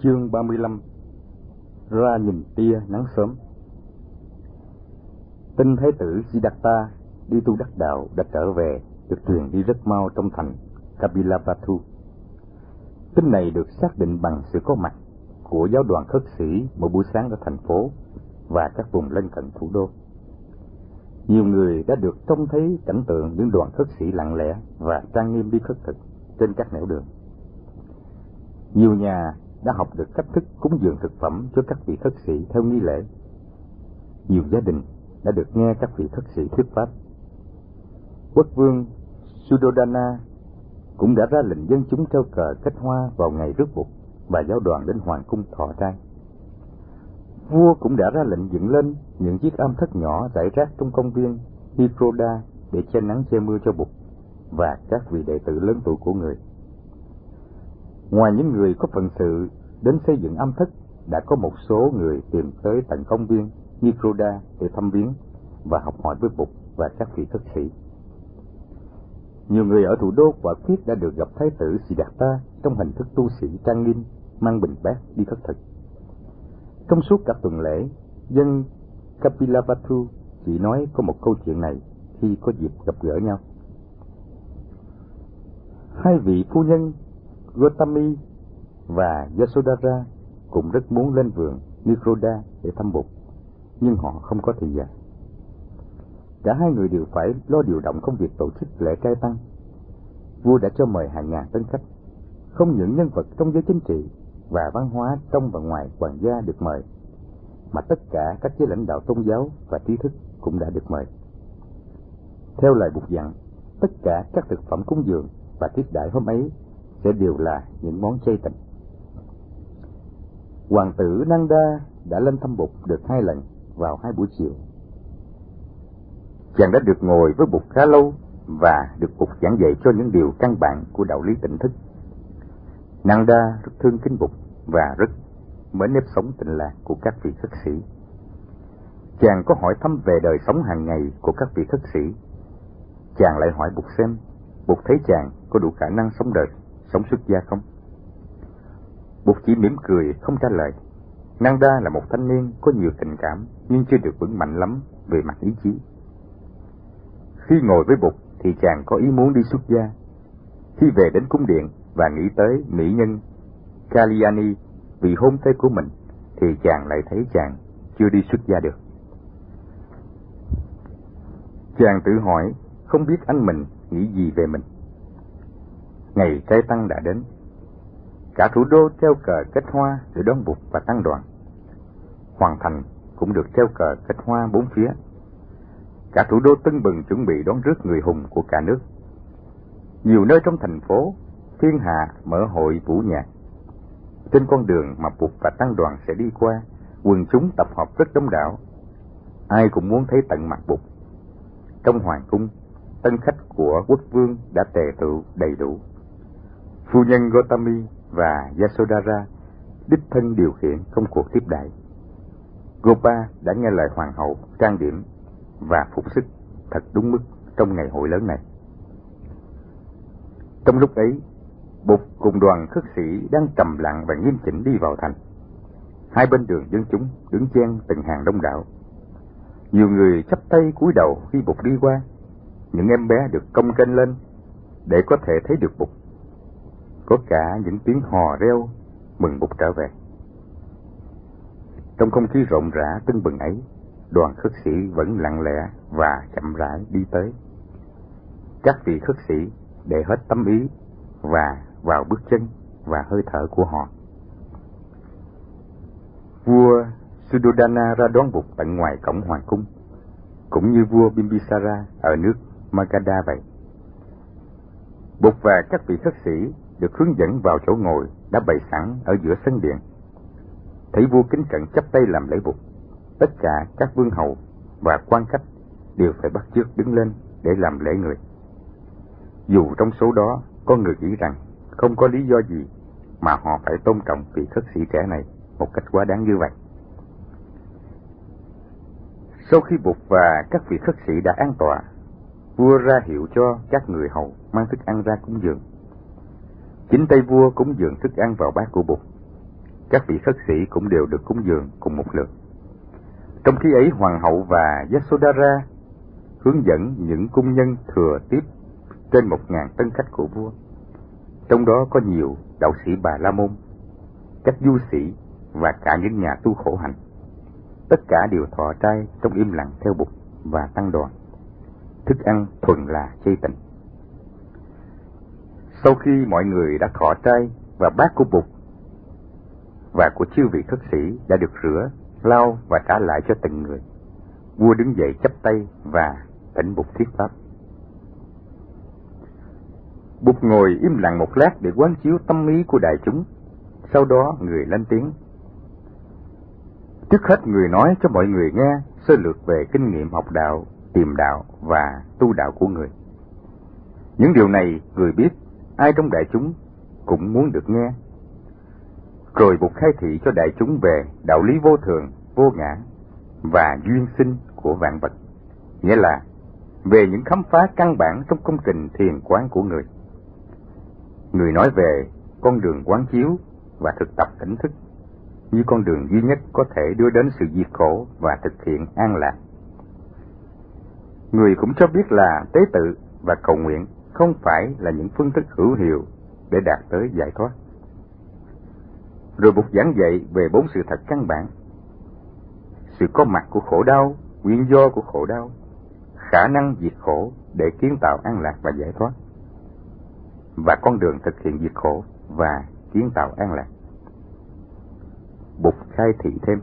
Chương 35. Ra nhìn tia nắng sớm. Tin Thái tử Siddhartha đi tu đắc đạo đã trở về được truyền đi rất mau trong thành Kapilavatthu. Tin này được xác định bằng sự có mặt của giáo đoàn khất sĩ một buổi sáng ở thành phố và các vùng lân cận thủ đô. Nhiều người đã được trông thấy cảnh tượng những đoàn khất sĩ lặng lẽ và trang nghiêm đi khất thực trên các nẻo đường. Nhiều nhà đã học được cách thức cúng dường thực phẩm cho các vị khất sĩ theo nghi lễ. Nhiều gia đình đã được nghe các vị khất sĩ thuyết pháp. Quốc vương Suddhodana cũng đã ra lệnh dân chúng treo cờ kết hoa vào ngày rước Bụt và giáo đoàn đến hoàng cung thọ trai. Vua cũng đã ra lệnh dựng lên những chiếc am thất nhỏ rải rác trong công viên Hiproda để che nắng che mưa cho Bụt và các vị đệ tử lớn tuổi của người. Ngoài những người có phận sự đến xây dựng am thất, đã có một số người tìm tới tận công viên Hiproda để thăm viếng và học hỏi với Bụt và các vị khất sĩ. Nhiều người ở thủ đô quả quyết đã được gặp Thái tử Siddhartha trong hình thức tu sĩ trang nghiêm, mang bình bát đi khất thực. Trong suốt cả tuần lễ, dân Kapilavatthu chỉ nói có một câu chuyện này khi có dịp gặp gỡ nhau. Hai vị phu nhân Gotami và Yasodhara cũng rất muốn lên vườn Nikroda để thăm Bụt, nhưng họ không có thời gian. Cả hai người đều phải lo điều động công việc tổ chức lễ trai tăng. Vua đã cho mời hàng ngàn tân khách, không những nhân vật trong giới chính trị và văn hóa trong và ngoài hoàng gia được mời, mà tất cả các giới lãnh đạo tôn giáo và trí thức cũng đã được mời. Theo lời Bụt dặn, tất cả các thực phẩm cúng dường và tiếp đãi hôm ấy sẽ đều là những món chay tịnh. Hoàng tử Nanda đã lên thăm Bụt được 2 lần vào 2 buổi chiều. Chàng đã được ngồi với Bụt khá lâu và được Bụt giảng dạy cho những điều căn bản của đạo lý tỉnh thức. Nanda rất thương kính Bụt và rất mến nếp sống tịnh lạc của các vị khất sĩ. Chàng có hỏi thăm về đời sống hàng ngày của các vị khất sĩ. Chàng lại hỏi Bụt xem Bụt thấy chàng có đủ khả năng sống đời, sống xuất gia không? Bụt chỉ mỉm cười không trả lời. Nanda là một thanh niên có nhiều tình cảm nhưng chưa được vững mạnh lắm về mặt ý chí. Khi ngồi với Bụt thì chàng có ý muốn đi xuất gia. Khi về đến cung điện và nghĩ tới mỹ nhân Kalyani, vị hôn thê của mình, thì chàng lại thấy chàng chưa đi xuất gia được. Chàng tự hỏi không biết anh mình nghĩ gì về mình. Ngày trai tăng đã đến. Cả thủ đô treo cờ kết hoa để đón Bụt và tăng đoàn. Hoàng thành cũng được treo cờ kết hoa bốn phía. Cả thủ đô tưng bừng chuẩn bị đón rước người hùng của cả nước. Nhiều nơi trong thành phố, thiên hạ mở hội vũ nhạc. Trên con đường mà Bụt và tăng đoàn sẽ đi qua, quần chúng tập hợp rất đông đảo. Ai cũng muốn thấy tận mặt Bụt. Trong hoàng cung, tân khách của quốc vương đã tề tựu đầy đủ. Phu nhân Gotami và Yasodhara đích thân điều khiển công cuộc tiếp đãi. Gopa đã nghe lời hoàng hậu trang điểm và phục sức thật đúng mức trong ngày hội lớn này. Trong lúc ấy, Bụt cùng đoàn khất sĩ đang trầm lặng và nghiêm chỉnh đi vào thành. Hai bên đường dân chúng đứng chen từng hàng đông đảo. Nhiều người chắp tay cúi đầu khi Bụt đi qua. Những em bé được cong kênh lên để có thể thấy được Bụt. Có cả những tiếng hò reo mừng Bụt trở về. Trong không khí rộn rã tưng bừng ấy, đoàn khất sĩ vẫn lặng lẽ và chậm rãi đi tới. Các vị khất sĩ để hết tâm ý và vào bước chân và hơi thở của họ. Vua Suddhodana ra đón Bụt tận ngoài cổng hoàng cung, cũng như vua Bimbisara ở nước Magadha vậy. Bụt và các vị khất sĩ được hướng dẫn vào chỗ ngồi đã bày sẵn ở giữa sân điện. Thấy vua kính cẩn chắp tay làm lễ Bụt, tất cả các vương hầu và quan khách đều phải bắt chước đứng lên để làm lễ người. Dù trong số đó có người nghĩ rằng không có lý do gì mà họ phải tôn trọng vị khất sĩ trẻ này một cách quá đáng như vậy. Sau khi Bụt và các vị khất sĩ đã an tọa, vua ra hiệu cho các người hầu mang thức ăn ra cúng dường. Chính tay vua cúng dường thức ăn vào bát của Bụt. các vị khất sĩ cũng đều được cúng dường cùng một lượt. Trong khi ấy, hoàng hậu và Yasodhara hướng dẫn những cung nhân thừa tiếp trên 1.000 tân khách của vua. Trong đó có nhiều đạo sĩ Bà La Môn, các du sĩ và cả những nhà tu khổ hạnh. Tất cả đều thọ trai trong im lặng theo Bụt và tăng đoàn. Thức ăn thuần là chay tịnh. Sau khi mọi người đã thọ trai và bát của Bụt và của chư vị khất sĩ đã được rửa, lau và trả lại cho từng người, vua đứng dậy chắp tay và thỉnh Bụt thuyết pháp. Bụt ngồi im lặng một lát để quán chiếu tâm ý của đại chúng. Sau đó người lên tiếng. Trước hết người nói cho mọi người nghe sơ lược về kinh nghiệm học đạo, tìm đạo và tu đạo của người. Những điều này người biết, ai trong đại chúng cũng muốn được nghe. Rồi Bụt khai thị cho đại chúng về đạo lý vô thường, vô ngã và duyên sinh của vạn vật, nghĩa là về những khám phá căn bản trong công trình thiền quán của người. Người nói về con đường quán chiếu và thực tập tỉnh thức như con đường duy nhất có thể đưa đến sự diệt khổ và thực hiện an lạc. Người cũng cho biết là tế tự và cầu nguyện không phải là những phương thức hữu hiệu để đạt tới giải thoát. Rồi Bụt giảng dạy về 4 sự thật căn bản: sự có mặt của khổ đau, nguyên do của khổ đau, khả năng diệt khổ để kiến tạo an lạc và giải thoát, và con đường thực hiện diệt khổ và kiến tạo an lạc. Bụt khai thị thêm: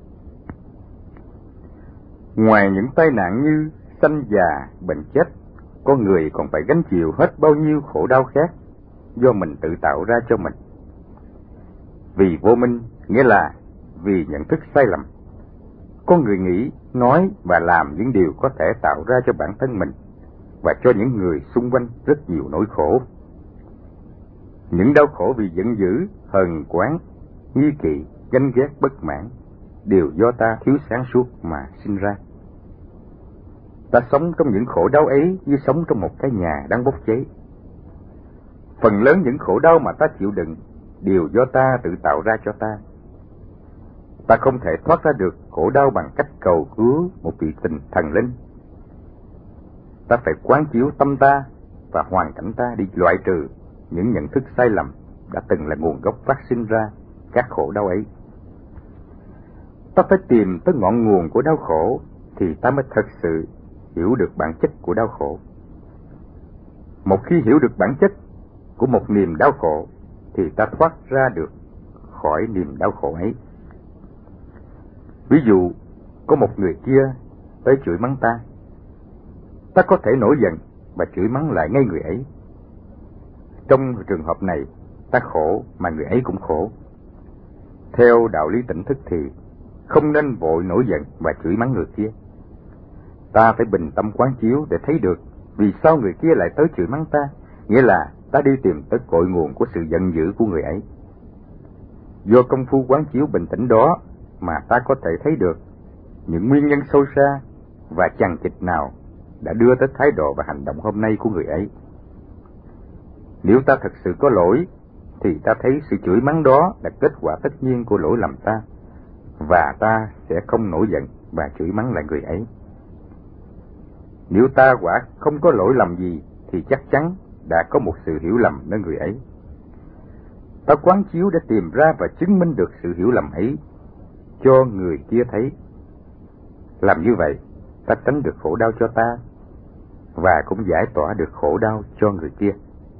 ngoài những tai nạn như sanh già, bệnh chết, con người còn phải gánh chịu hết bao nhiêu khổ đau khác do mình tự tạo ra cho mình. Vì vô minh, nghĩa là vì nhận thức sai lầm, con người nghĩ, nói và làm những điều có thể tạo ra cho bản thân mình và cho những người xung quanh rất nhiều nỗi khổ. Những đau khổ vì giận dữ, hờn oán, nghi kỵ, ganh ghét, bất mãn đều do ta thiếu sáng suốt mà sinh ra. Ta sống trong những khổ đau ấy như sống trong một cái nhà đang bốc cháy. Phần lớn những khổ đau mà ta chịu đựng đều do ta tự tạo ra cho ta. Ta không thể thoát ra được khổ đau bằng cách cầu cứu một vị thần linh. Ta phải quán chiếu tâm ta và hoàn cảnh ta để loại trừ những nhận thức sai lầm đã từng là nguồn gốc phát sinh ra các khổ đau ấy. Ta phải tìm tới ngọn nguồn của đau khổ thì ta mới thật sự hiểu được bản chất của đau khổ. Một khi hiểu được bản chất của một niềm đau khổ thì ta thoát ra được khỏi niềm đau khổ ấy. Ví dụ, có một người kia tới chửi mắng ta. Ta có thể nổi giận và chửi mắng lại ngay người ấy. Trong trường hợp này, ta khổ mà người ấy cũng khổ. Theo đạo lý tỉnh thức thì không nên vội nổi giận và chửi mắng người kia. Ta phải bình tâm quán chiếu để thấy được vì sao người kia lại tới chửi mắng ta, nghĩa là ta đi tìm tới cội nguồn của sự giận dữ của người ấy. Do công phu quán chiếu bình tĩnh đó mà ta có thể thấy được những nguyên nhân sâu xa và chằng chịt nào đã đưa tới thái độ và hành động hôm nay của người ấy. Nếu ta thật sự có lỗi thì ta thấy sự chửi mắng đó là kết quả tất nhiên của lỗi lầm ta, và ta sẽ không nổi giận và chửi mắng lại người ấy. Nếu ta quả không có lỗi lầm gì thì chắc chắn đã có một sự hiểu lầm nơi người ấy. Ta quán chiếu để tìm ra và chứng minh được sự hiểu lầm ấy cho người kia thấy. Làm như vậy, ta tránh được khổ đau cho ta và cũng giải tỏa được khổ đau cho người kia.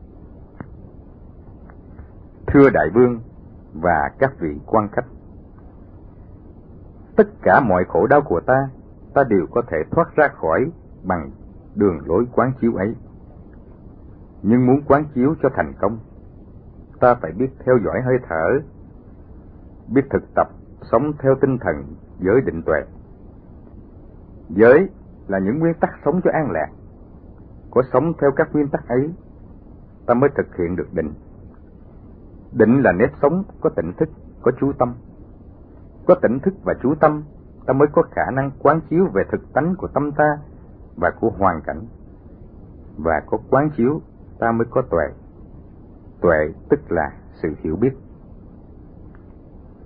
Thưa đại vương và các vị quan khách, tất cả mọi khổ đau của ta đều có thể thoát ra khỏi bằng đường lối quán chiếu ấy. Nhưng muốn quán chiếu cho thành công, ta phải biết theo dõi hơi thở, biết thực tập sống theo tinh thần giới định tuệ. Giới là những nguyên tắc sống cho an lạc. Có sống theo các nguyên tắc ấy, ta mới thực hiện được định. Định là nếp sống có tỉnh thức, có chú tâm. Có tỉnh thức và chú tâm, ta mới có khả năng quán chiếu về thực tánh của tâm ta và của hoàn cảnh. Và có quán chiếu, ta mới có tuệ. Tuệ tức là sự hiểu biết.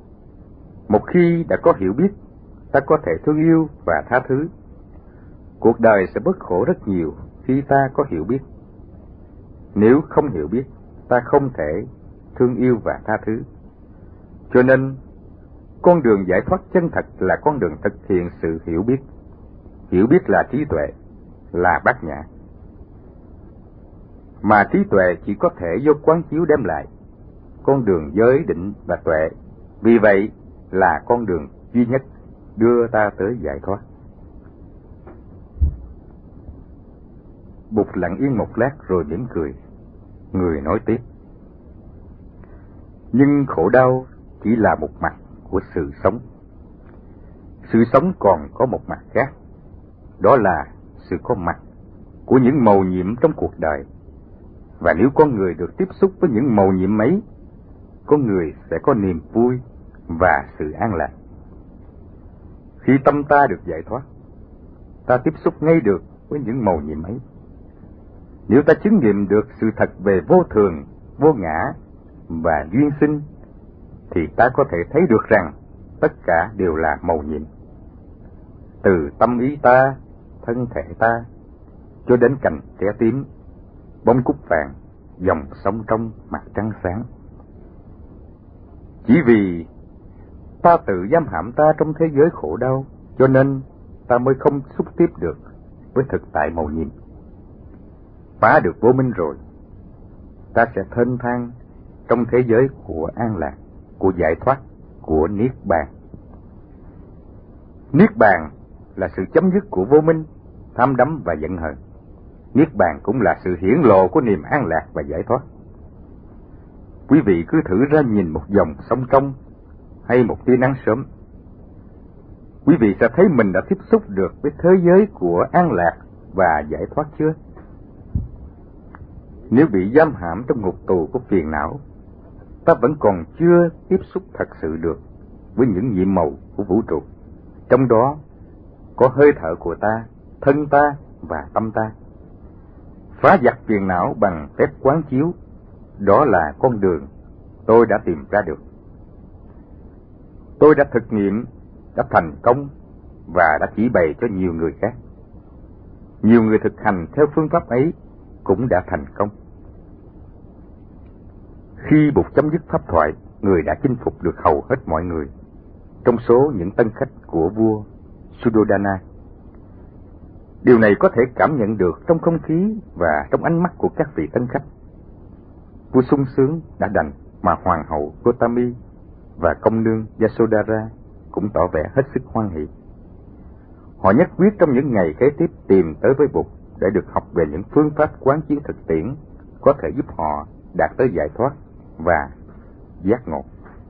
Một khi đã có hiểu biết, ta có thể thương yêu và tha thứ. Cuộc đời sẽ bớt khổ rất nhiều khi ta có hiểu biết. Nếu không hiểu biết, ta không thể thương yêu và tha thứ. Cho nên, con đường giải thoát chân thật là con đường thực hiện sự hiểu biết. Hiểu biết là trí tuệ, là bát nhã. Mà trí tuệ chỉ có thể do quán chiếu đem lại. Con đường giới định và tuệ, vì vậy là con đường duy nhất đưa ta tới giải thoát. Bụt lặng yên một lát rồi mỉm cười. Người nói tiếp: nhưng khổ đau chỉ là một mặt của sự sống. Sự sống còn có một mặt khác, đó là sự có mặt của những mầu nhiệm trong cuộc đời. Và nếu con người được tiếp xúc với những mầu nhiệm ấy, con người sẽ có niềm vui và sự an lạc. Khi tâm ta được giải thoát, ta tiếp xúc ngay được với những mầu nhiệm ấy. Nếu ta chứng nghiệm được sự thật về vô thường, vô ngã và duyên sinh, thì ta có thể thấy được rằng tất cả đều là mầu nhiệm. Từ tâm ý ta, thân thể ta, cho đến cành trẻ tím, bông cúc vàng, dòng sông trong, mặt trăng sáng. Chỉ vì ta tự giam hãm ta trong thế giới khổ đau, cho nên ta mới không xúc tiếp được với thực tại mầu nhiệm. Phá được vô minh rồi, ta sẽ thênh thang trong thế giới của an lạc, của giải thoát, của niết bàn. Niết bàn là sự chấm dứt của vô minh, tham đắm và giận hờn. Niết bàn cũng là sự hiển lộ của niềm an lạc và giải thoát. Quý vị cứ thử ra nhìn một dòng sông trong hay một tia nắng sớm. Quý vị sẽ thấy mình đã tiếp xúc được với thế giới của an lạc và giải thoát chưa? Nếu bị giam hãm trong ngục tù của phiền não, ta vẫn còn chưa tiếp xúc thật sự được với những nhiệm màu của vũ trụ. Trong đó có hơi thở của ta, thân ta và tâm ta. Phá giặc phiền não bằng phép quán chiếu, đó là con đường tôi đã tìm ra được. Tôi đã thực nghiệm, đã thành công và đã chỉ bày cho nhiều người khác. Nhiều người thực hành theo phương pháp ấy cũng đã thành công. Khi Bụt chấm dứt pháp thoại, người đã chinh phục được hầu hết mọi người, trong số những tân khách của vua Suddhodana. Điều này có thể cảm nhận được trong không khí và trong ánh mắt của các vị tân khách. Vua sung sướng đã đành, mà hoàng hậu Gotami và công nương Yasodhara cũng tỏ vẻ hết sức hoan hỷ. Họ nhất quyết trong những ngày kế tiếp tìm tới với Bụt để được học về những phương pháp quán chiếu thực tiễn có thể giúp họ đạt tới giải thoát và giác ngộ.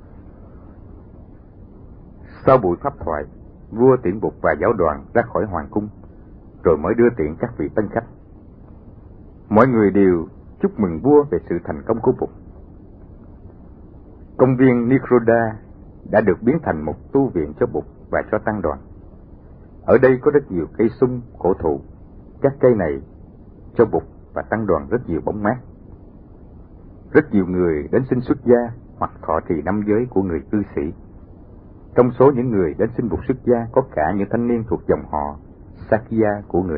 Sau buổi pháp thoại, vua tiễn Bụt và giáo đoàn ra khỏi hoàng cung, rồi mới đưa tiễn các vị tân khách. Mọi người đều chúc mừng vua về sự thành công của Bụt. Công viên Nikroda đã được biến thành một tu viện cho Bụt và cho tăng đoàn. Ở đây có rất nhiều cây sung, cổ thụ. Các cây này cho Bụt và tăng đoàn rất nhiều bóng mát. Rất nhiều người đến xin xuất gia hoặc thọ trì năm giới của người cư sĩ. Trong số những người đến xin Bụt xuất gia có cả những thanh niên thuộc dòng họ Sakya của người.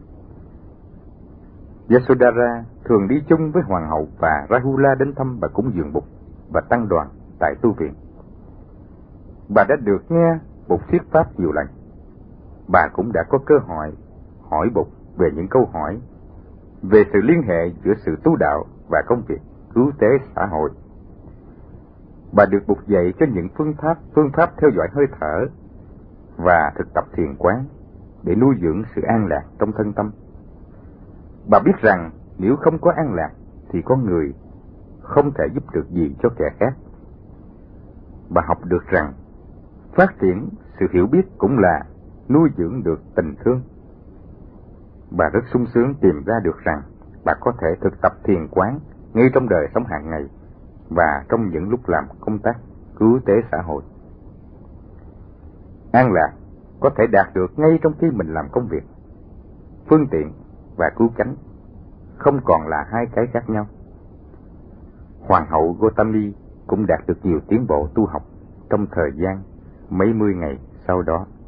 Yasodhara thường đi chung với hoàng hậu và Rahula đến thăm và cúng dường Bụt và tăng đoàn tại tu viện. Bà đã được nghe Bụt thuyết pháp nhiều lần. Bà cũng đã có cơ hội hỏi Bụt về những câu hỏi về sự liên hệ giữa sự tu đạo và công việc cứu tế xã hội. Bà được Bụt dạy cho những phương pháp theo dõi hơi thở và thực tập thiền quán để nuôi dưỡng sự an lạc trong thân tâm. Bà biết rằng nếu không có an lạc thì con người không thể giúp được gì cho kẻ khác. Bà học được rằng phát triển sự hiểu biết cũng là nuôi dưỡng được tình thương. Bà rất sung sướng tìm ra được rằng bà có thể thực tập thiền quán ngay trong đời sống hàng ngày và trong những lúc làm công tác cứu tế xã hội. An lạc có thể đạt được ngay trong khi mình làm công việc. Phương tiện và cứu cánh không còn là hai cái khác nhau. Hoàng hậu Gotami cũng đạt được nhiều tiến bộ tu học trong thời gian Mấy mươi ngày sau đó,